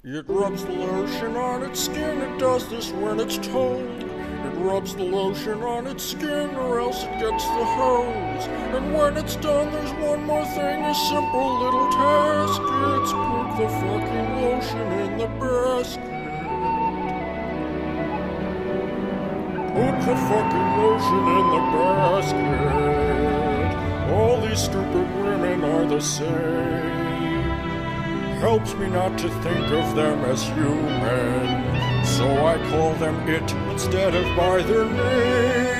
It rubs the lotion on its skin, it does this when it's told. It rubs the lotion on its skin or else it gets the hose. And when it's done there's one more thing, a simple little task. It's put the fucking lotion in the basket. Put the fucking lotion in the basket. All these stupid women are the same. Helps me not to think of them as human, so I call them it instead of by their name.